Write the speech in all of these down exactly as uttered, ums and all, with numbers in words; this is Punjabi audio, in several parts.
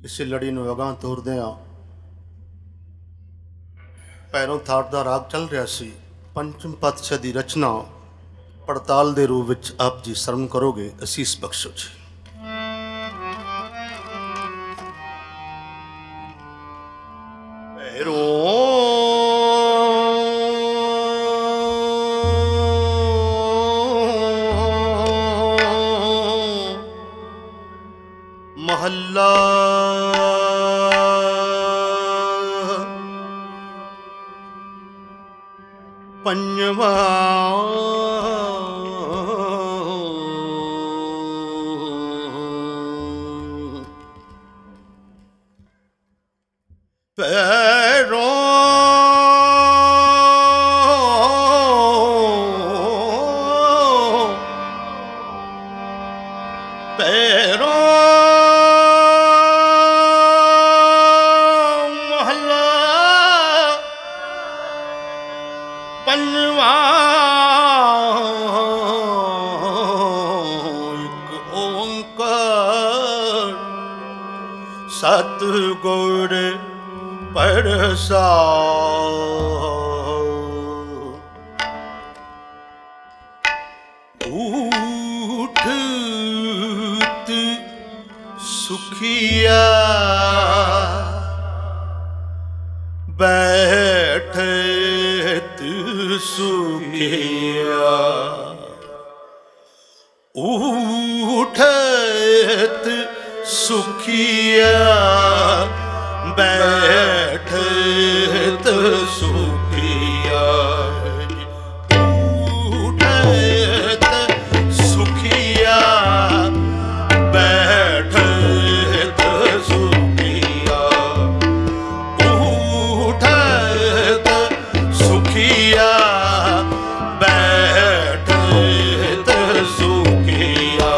ਇਸੇ ਲੜੀ ਨੂੰ ਅਗਾਂਹ ਤੋਰਦੇ ਹਾਂ। ਪੈਰੋਂ ਥਾਟ ਦਾ ਰਾਗ ਚੱਲ ਰਿਹਾ ਸੀ। ਪੰਚਮ ਪਾਤਸ਼ਾਹ ਦੀ ਰਚਨਾ ਪੜਤਾਲ ਦੇ ਰੂਪ ਵਿੱਚ ਆਪ ਜੀ ਸਰਵਣ ਕਰੋਗੇ। ਅਸੀਸ ਬਖਸ਼ੋ ਜੀ। ਪੈਰੋਂ ਮਹੱਲਾ ਪੰਜਵਾਂ। ਪੈਰੋਂ ਪੈਰੋਂ ਪੰਜਵਾਂ। ਇੱਕ ਓਂਕਾਰ ਸਤਿਗੁਰ ਪ੍ਰਸਾਦਿ। ਊਠਤ ਸੁਖੀਆ ਬੈਠਤ ਸੁਖੀਆ। ਊਠਤ ਸੁਖੀਆ ਬੈਠਤ ਸੁਖੀਆ। ਊਠਤ ਸੁਖੀਆ ਬੈਠਤ ਸੁਖੀਆ। ਊਠਤ ਸੁਖੀਆ ਬੈਠਤ ਸੁਖੀਆ।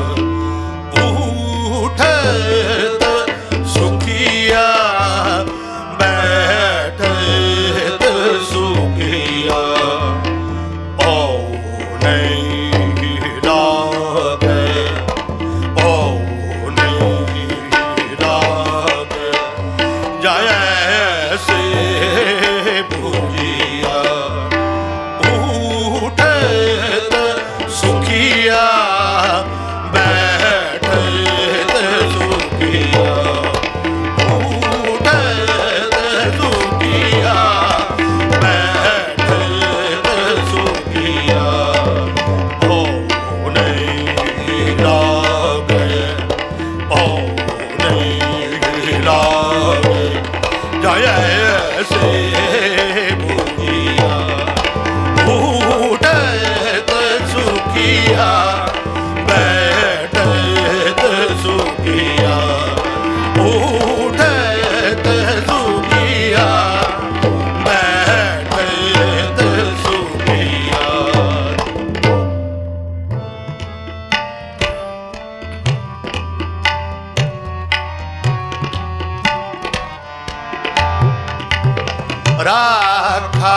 ਊਠਤ ਸੁਖੀਆ ਬੈਠਤ ਸੁਖੀਆ। ਓ ਨਹੀਂ ਲਾਗੇ, ਓ ਨਹੀਂ ਲਾਗੇ ਜਾਏ ਸੇ ਭੁਜੀਆ। ਊਠਤ ਸੁਖੀਆ ਬੈਠਤ ਸੁਖੀਆ। ਊਠਤ ਸੁਖੀਆ ਬੈਠਤ ਸੁਖੀਆ। ਓ ਨਹੀਂ ਲਾਗੇ, ਓ ਨਹੀਂ ਲਾਗੇ ਜਾਏ ਸੇ ਭੁਜੀਆ। ਊਠਤ ਸੁਖੀਆ ਬੈਠਤ ਸੁਖੀਆ। ਊਠਤ ਸੁਖੀਆ ਬੈਠਤ ਸੁਖੀਆ। ਰਾਖਾ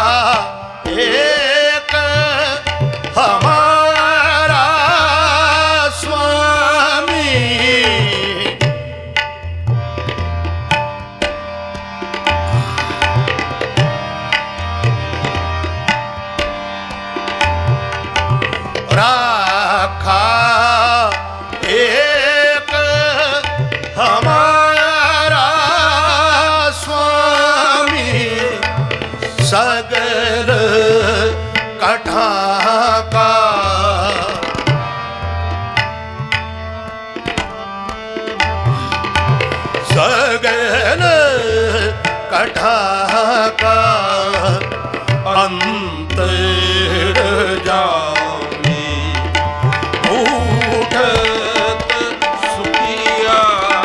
ਏਕ ਹਮਾਰਾ स्वामी। राखा एक हमारा स्वामी। सगल कठा का सगल कठा का अंतर जामी। ऊठत सुखिया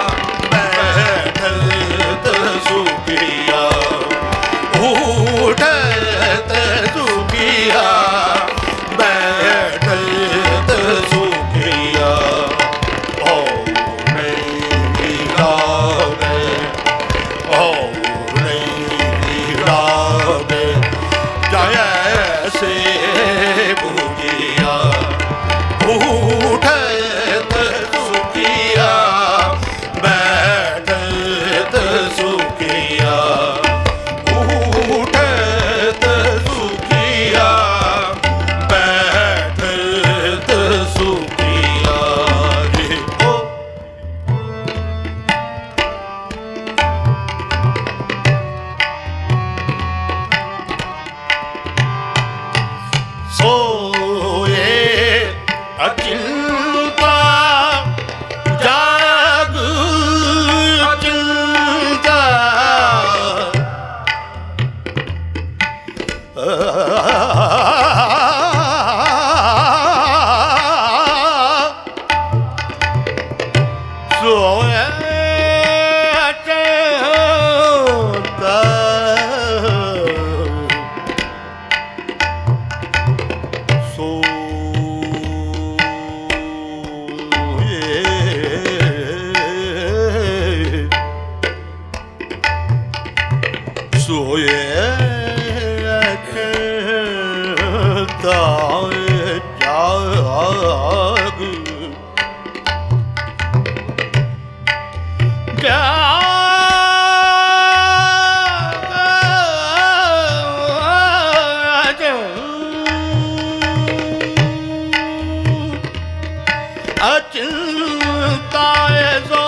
बैठत सुखिया। ऊठत सुखिया बैठत सुखिया। ओ नहीं लागे, ओ नहीं ਸੋਏ ਚੰਤਾ ਸੋਏ ਜਾਗ ਅਚਿੰਤਾਏ ਸੋ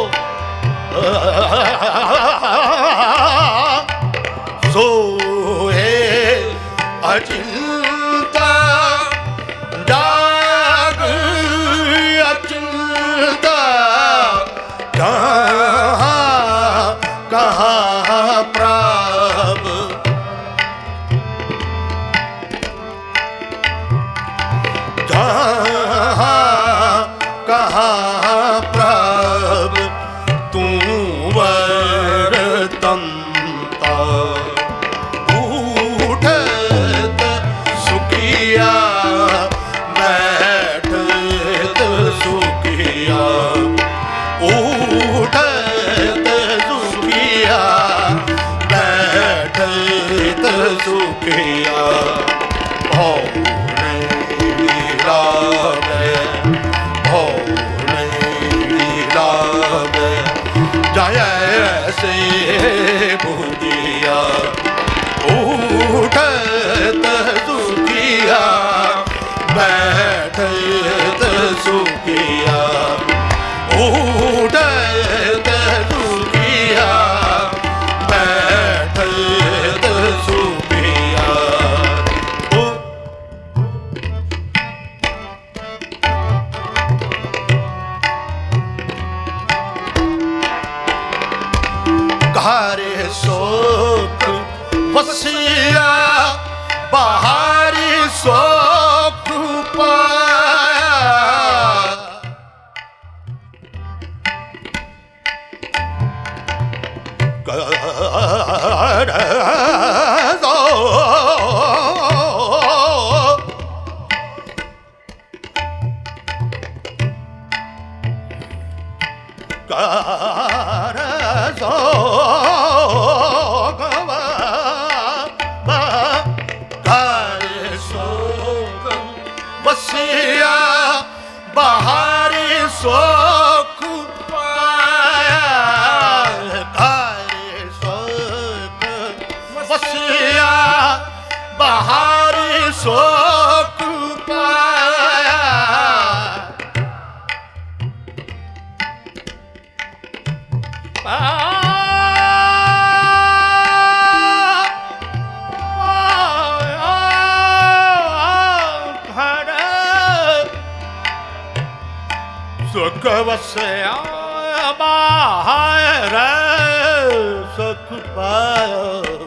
ਸੋਏ ਅਚਿੰਤਾ ਜਾਗ ਅਚਿੰਤਾ ਕਹਾਂ ਕਹਾਂ ਪ੍ਰਭ ਜਹਾਂ ਕਹਾਂ ਪ੍ਰਭ ਤੂੰ ਵਰਤੰਤਾ ਉਠਤ ਸੁਖੀਆ ਬੈਠਤ ਸੁਖੀਆ ਉਠਤ ਸੁਖੀਆ ਬੈਠਤ ਸੁਖੀਆ ਭੋਲੇ ਲਾਵੇ ਭੋਲੇ ਲਾਵੇ ਜਾਏ ਸੇ ਬੁਝਿਆ ਉਠਤ ਸੁਖੀਆ ਬੈਠਤ ਸੁਖੀਆ ਉਠਤ ਸੁਖੀਆ ਬੈਠਤ ਸੁਖੀਆ ਘਰ ਸੁਖ ਵਸਿਆ ਬਾਹਰੀ ਸੁਖ ਪਾਇਆ ਘਰ ਘਰ ਸੋਗ ਘਰ ਸੋਗ ਵਸਿਆ ਬਾਹਰੀ ਸੁਖ ਪਾਇਆ ਘਰ ਸੋਗ ਵਸਿਆ ਬਾਹਰੀ ਸੁਖ ਪਾਇਆ ਸੁਖ ਵਸਿਆ ਬਾਹਰ ਸੁਖ ਪਾਇਆ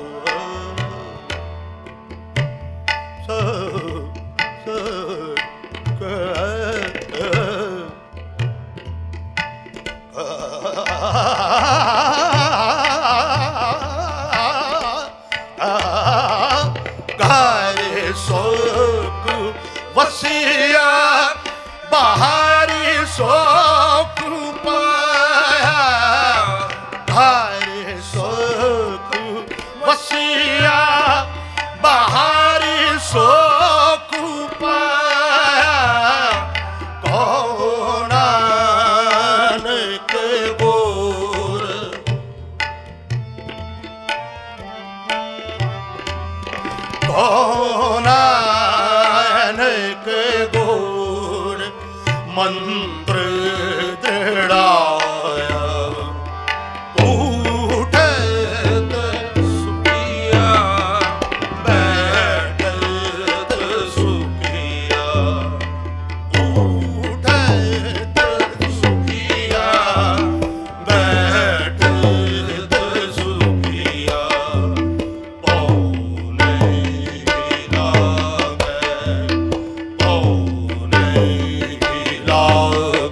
ਘਰ ਸੁਖ ਵਸਿਆ ਬਾਹਰੀ ਸੁਖ ਪਾਇਆ ਘਰ ਸੁਖ ਵਸਿਆ ਬਾਹਰੀ ਸੁਖ ਪਾਇਆ ਕੋ ਨਾਨਕ ਗੁਰ ਕੋ ਨਾਨਕ ਗੁਰ ਮੰਤਰ ਦ੍ਰਿੜਾਇਆ ਉਠਤ ਸੁਖੀਆ ਬੈਠਤ ਸੁਖੀਆ ਉਠਤ ਸੁਖੀਆ ਬੈਠਤ ਸੁਖੀਆ ਪਉਨੇ ਲਾਗੇ ਪਉਨੇ ਲਾਗੇ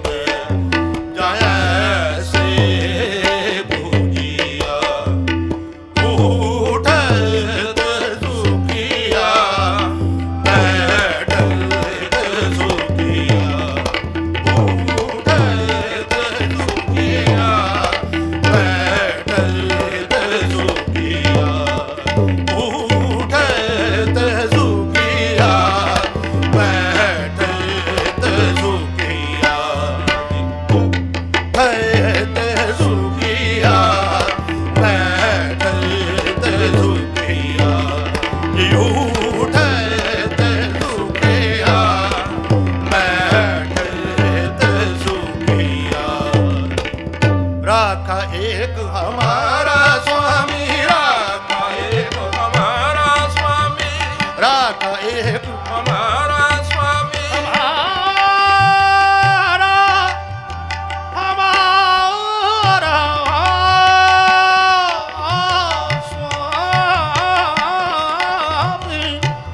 उठत सुखिया बैठत सुखिया उठत सुखिया बैठत सुखिया राखा एक हमारा स्वामी राखा एक हमारा स्वामी राखा एक हमारा स्वामी हमारा हमारा स्वामी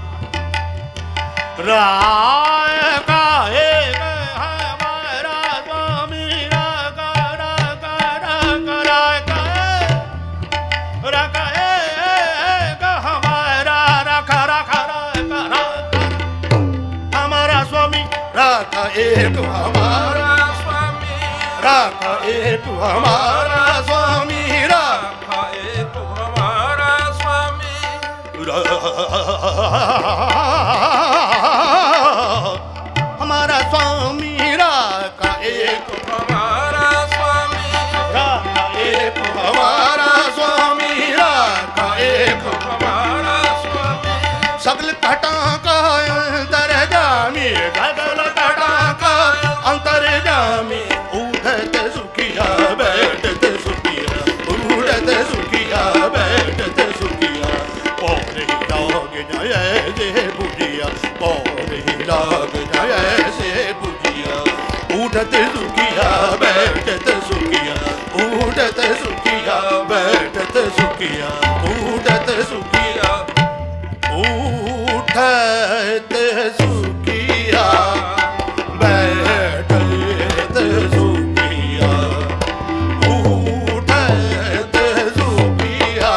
राय का एक हमारा स्वामी राखा राखा राखा राखा राखा एक हमारा राखा राखा राखा राखा हमारा स्वामी राखा एक हमारा स्वामी राखा एक हमारा स्वामी राखा एक हमारा स्वामी हमारा स्वामी राखा एक हमारा स्वामी राखा एक हमारा स्वामी राखा एक हमारा स्वामी सगल घटा का अंतर जामी सगल घटा का अंतर जामी उठत सुखिया बैठत सुखिया उठत सुखिया बैठत सुखिया पौधे लाग जाए से बुझिया पौधे लाग जाए से बुझिया उठत सुखिया बैठत सुखिया उठत सुखिया बैठत सुखिया उठत सुखिया उठत सुखिया बैठत सुखिया उठत सुखिया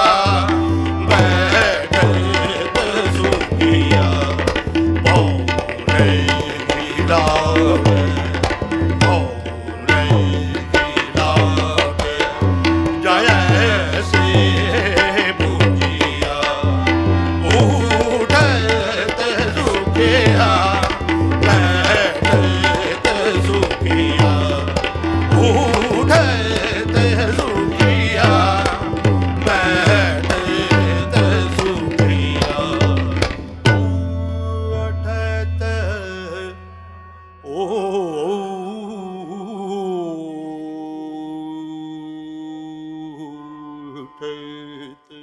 बैठत सुखिया पौरे लाग पौरे लाग जाए से बुझिया उठत सुखिया बैठत सुखिया उठत सुखिया बैठत सुखिया उठत उठत